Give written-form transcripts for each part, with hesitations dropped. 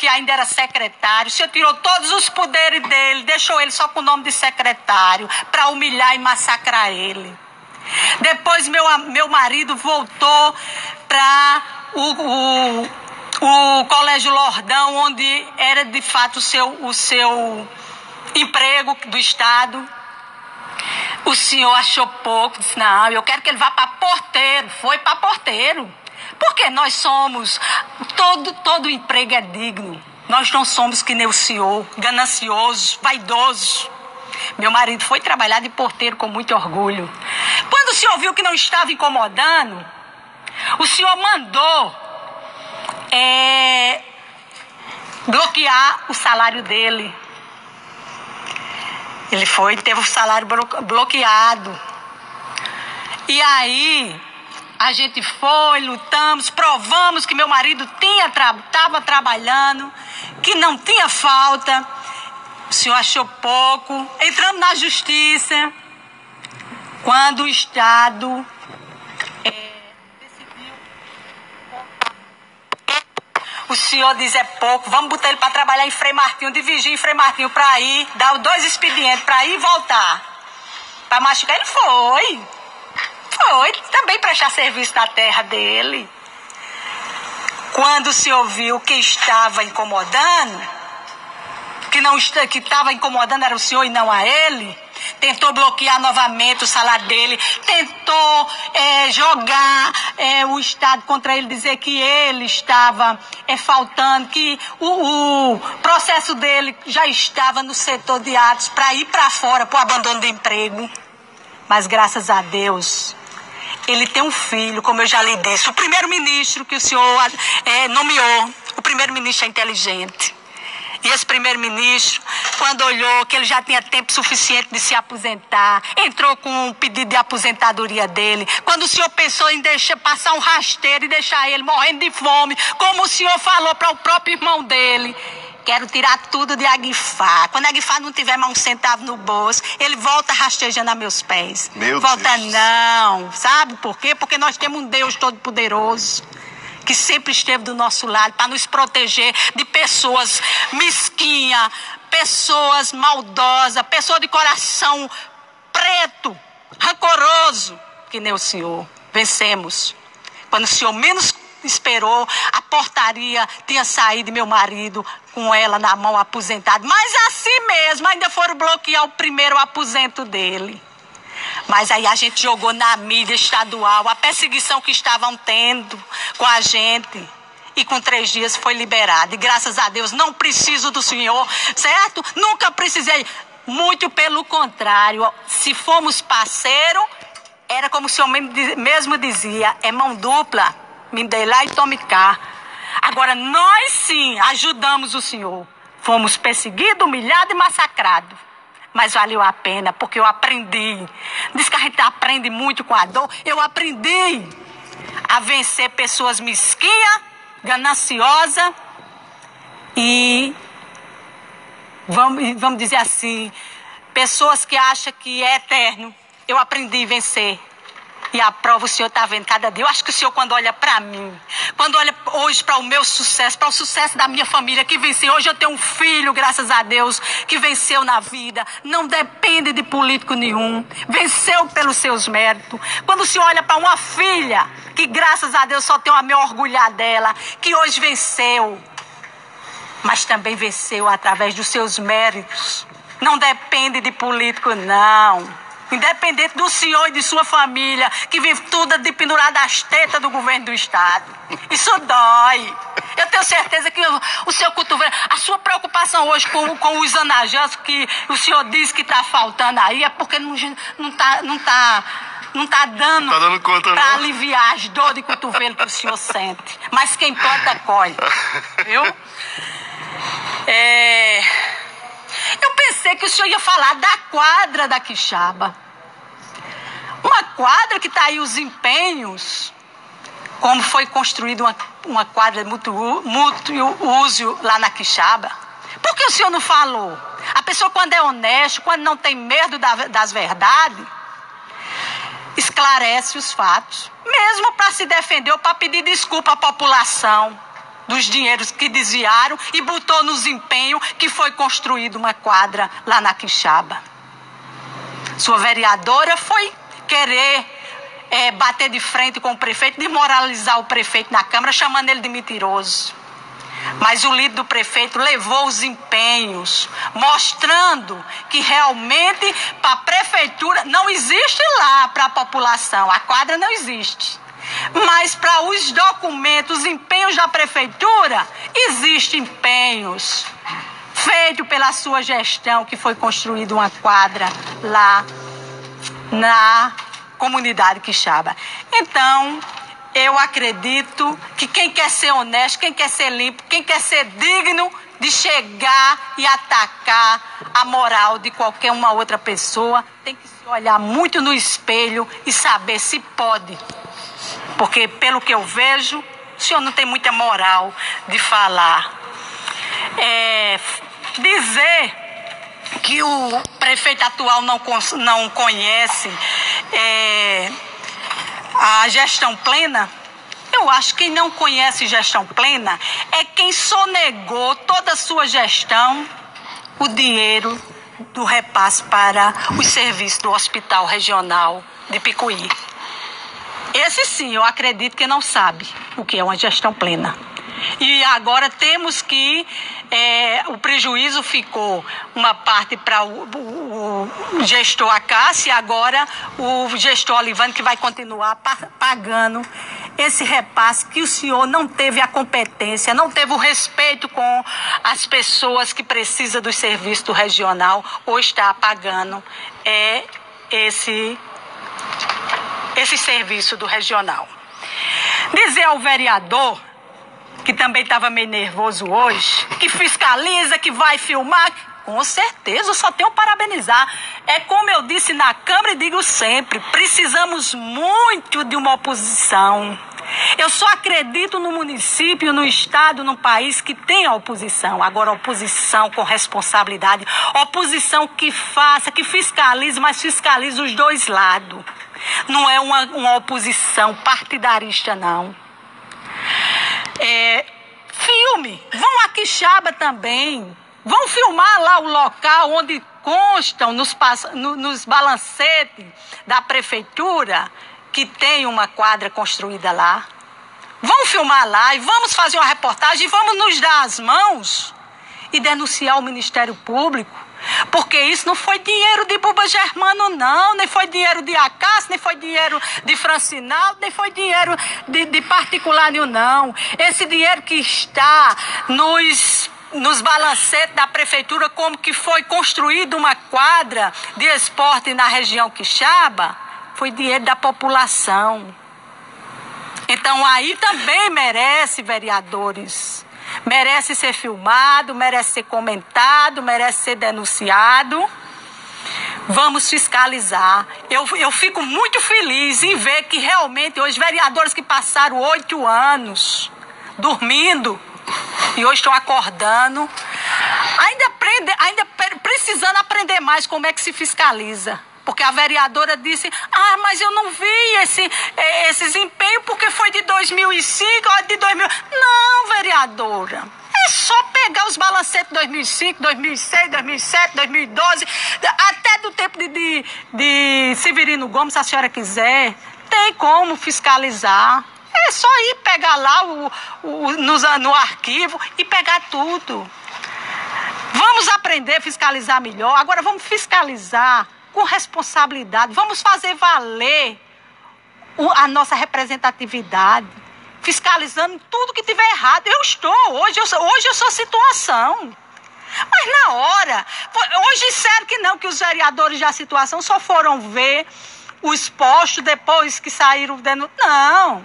ainda era secretário. O senhor tirou todos os poderes dele, deixou ele só com o nome de secretário, para humilhar e massacrar ele. Depois meu marido voltou para o Colégio Lordão, onde era de fato o seu emprego do Estado. O senhor achou pouco, disse, não, eu quero que ele vá para Porteiro. Foi para Porteiro. Porque nós somos, todo emprego é digno. Nós não somos que nem o senhor, ganancioso, vaidoso. Meu marido foi trabalhar de porteiro com muito orgulho. Quando o senhor viu que não estava incomodando, o senhor mandou bloquear o salário dele. Ele teve o salário bloqueado. E aí, a gente foi, lutamos, provamos que meu marido estava trabalhando, que não tinha falta. O senhor achou pouco. Entramos na justiça. Quando o Estado decidiu, o senhor diz é pouco, vamos botar ele para trabalhar em Frei Martinho, de vigia em Frei Martinho, para ir, dar 2 expedientes, para ir e voltar. Para machucar, ele foi. Foi, também prestar serviço na terra dele. Quando o senhor viu que estava incomodando, que estava incomodando era o senhor e não a ele, tentou bloquear novamente o salário dele, tentou jogar o Estado contra ele, dizer que ele estava faltando, que o processo dele já estava no setor de atos para ir para fora, para o abandono do emprego. Mas graças a Deus, ele tem um filho, como eu já lhe disse, o primeiro-ministro que o senhor nomeou, o primeiro-ministro é inteligente. E esse primeiro-ministro, quando olhou que ele já tinha tempo suficiente de se aposentar, entrou com um pedido de aposentadoria dele. Quando o senhor pensou em passar um rasteiro e deixar ele morrendo de fome, como o senhor falou para o próprio irmão dele, quero tirar tudo de Aguifá. Quando Aguifá não tiver mais um centavo no bolso, ele volta rastejando a meus pés. Volta não. Sabe por quê? Porque nós temos um Deus todo-poderoso que sempre esteve do nosso lado para nos proteger de pessoas mesquinhas, pessoas maldosas, pessoas de coração preto, rancoroso, que nem o senhor. Vencemos. Quando o senhor menos esperou, a portaria tinha saído, meu marido com ela na mão, aposentado. Mas assim mesmo, ainda foram bloquear o primeiro aposento dele. Mas aí a gente jogou na mídia estadual a perseguição que estavam tendo com a gente. E com 3 dias foi liberado. E graças a Deus não preciso do senhor, certo? Nunca precisei. Muito pelo contrário. Se fomos parceiros, era como o senhor mesmo dizia, é mão dupla. Me dê lá e tome cá. Agora nós sim ajudamos o senhor. Fomos perseguidos, humilhados e massacrados. Mas valeu a pena, porque eu aprendi. Diz que a gente aprende muito com a dor. Eu aprendi a vencer pessoas mesquinhas, gananciosas e, vamos dizer assim, pessoas que acham que é eterno. Eu aprendi a vencer. E a prova o senhor está vendo cada dia. Eu acho que o senhor, quando olha para mim, quando olha hoje para o meu sucesso, para o sucesso da minha família, que venceu. Hoje eu tenho um filho, graças a Deus, que venceu na vida. Não depende de político nenhum. Venceu pelos seus méritos. Quando o senhor olha para uma filha, que graças a Deus só tenho a me orgulhar dela, que hoje venceu. Mas também venceu através dos seus méritos. Não depende de político, não. Independente do senhor e de sua família, que vive tudo de pendurado às tetas do governo do Estado. Isso dói. Eu tenho certeza que o seu cotovelo, a sua preocupação hoje com os anajãs que o senhor diz que está faltando aí, é porque não tá dando conta para aliviar as dores de cotovelo que o senhor sente. Mas quem planta, colhe. Viu? Eu pensei que o senhor ia falar da quadra da Quixaba. Uma quadra que está aí os empenhos, como foi construída uma quadra de mútuo uso lá na Quixaba. Por que o senhor não falou? A pessoa, quando é honesto, quando não tem medo das verdades, esclarece os fatos. Mesmo para se defender ou para pedir desculpa à população. dos dinheiros que desviaram e botou nos empenhos que foi construída uma quadra lá na Quixaba. Sua vereadora foi querer bater de frente com o prefeito, desmoralizar o prefeito na Câmara, chamando ele de mentiroso. Mas o líder do prefeito levou os empenhos, mostrando que realmente para a prefeitura não existe lá para a população, a quadra não existe. Mas para os documentos, os empenhos da prefeitura, existem empenhos feitos pela sua gestão, que foi construída uma quadra lá na comunidade Quixaba. Então, eu acredito que quem quer ser honesto, quem quer ser limpo, quem quer ser digno de chegar e atacar a moral de qualquer uma outra pessoa, tem que se olhar muito no espelho e saber se pode. Porque, pelo que eu vejo, o senhor não tem muita moral de falar. Dizer que o prefeito atual não conhece a gestão plena, eu acho que quem não conhece gestão plena é quem sonegou toda a sua gestão o dinheiro do repasse para os serviços do Hospital Regional de Picuí. Esse sim, eu acredito que não sabe o que é uma gestão plena. E agora temos que o prejuízo ficou uma parte para o gestor Acácio e agora o gestor Olivane, que vai continuar pagando esse repasse que o senhor não teve a competência, não teve o respeito com as pessoas que precisam do serviço do regional, ou está pagando esse serviço do regional. Dizer ao vereador, que também estava meio nervoso hoje, que fiscaliza, que vai filmar, com certeza, eu só tenho a parabenizar. É como eu disse na Câmara e digo sempre, precisamos muito de uma oposição. Eu só acredito no município, no estado, no país que tem a oposição. Agora, oposição com responsabilidade, oposição que faça, que fiscalize, mas fiscalize os dois lados. Não é uma oposição partidarista, não. Filme, vão a Quixaba também, vão filmar lá o local onde constam nos balancetes da prefeitura que tem uma quadra construída lá. Vão filmar lá e vamos fazer uma reportagem e vamos nos dar as mãos e denunciar o Ministério Público. Porque isso não foi dinheiro de Buba Germano, não, nem foi dinheiro de Acácio, nem foi dinheiro de Francinaldo, nem foi dinheiro de particular nenhum, não. Esse dinheiro que está nos balancetes da prefeitura, como que foi construída uma quadra de esporte na região Quixaba, foi dinheiro da população. Então aí também merece, vereadores, merece ser filmado, merece ser comentado, merece ser denunciado. Vamos fiscalizar. Eu fico muito feliz em ver que realmente hoje vereadores que passaram 8 anos dormindo e hoje estão acordando, ainda precisando aprender mais como é que se fiscaliza. Porque a vereadora disse, mas eu não vi esse desempenho porque foi de 2005 ou de 2000. Não, vereadora. É só pegar os balancetes de 2005, 2006, 2007, 2012, até do tempo de Severino Gomes, se a senhora quiser. Tem como fiscalizar. É só ir pegar lá no arquivo e pegar tudo. Vamos aprender a fiscalizar melhor. Agora vamos fiscalizar com responsabilidade, vamos fazer valer a nossa representatividade, fiscalizando tudo que tiver errado. Hoje eu sou situação. Mas na hora, hoje disseram que não, que os vereadores da situação só foram ver os postos depois que saíram dentro. Não.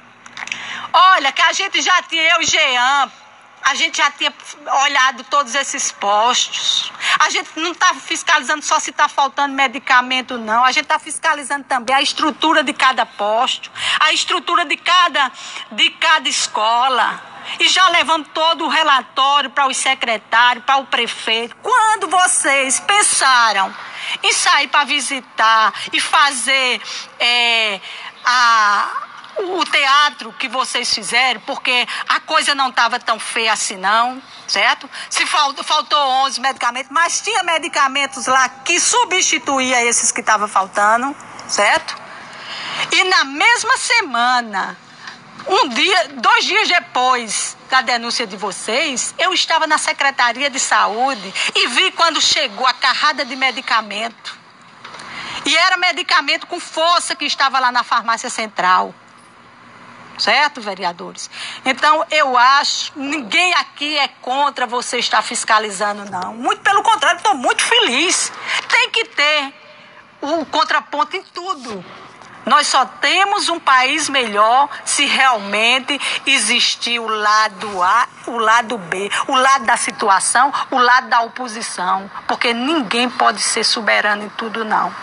Olha, que a gente já tinha, eu e Jean, a gente já tinha olhado todos esses postos. A gente não está fiscalizando só se está faltando medicamento, não. A gente está fiscalizando também a estrutura de cada posto, a estrutura de cada escola. E já levando todo o relatório para os secretários, para o prefeito. Quando vocês pensaram em sair para visitar e fazer o teatro que vocês fizeram, porque a coisa não estava tão feia assim não, certo? Se faltou 11 medicamentos, mas tinha medicamentos lá que substituía esses que estavam faltando, certo? E na mesma semana, 2 dias depois da denúncia de vocês, eu estava na Secretaria de Saúde e vi quando chegou a carrada de medicamento. E era medicamento com força que estava lá na farmácia central. Certo, vereadores? Então, eu acho, ninguém aqui é contra você estar fiscalizando, não. Muito pelo contrário, estou muito feliz. Tem que ter um contraponto em tudo. Nós só temos um país melhor se realmente existir o lado A, o lado B, o lado da situação, o lado da oposição. Porque ninguém pode ser soberano em tudo, não.